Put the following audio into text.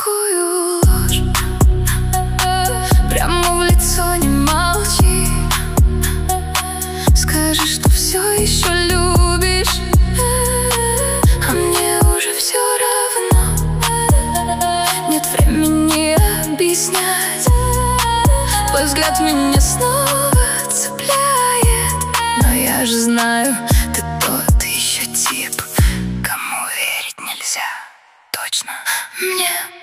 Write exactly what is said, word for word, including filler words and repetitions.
такую ложь. Прямо в лицо не молчи. Скажи, что все еще любишь, а мне уже все равно. Нет времени объяснять. Твой взгляд меня снова цепляет, но я же знаю, ты тот еще тип, кому верить нельзя. Точно. Мне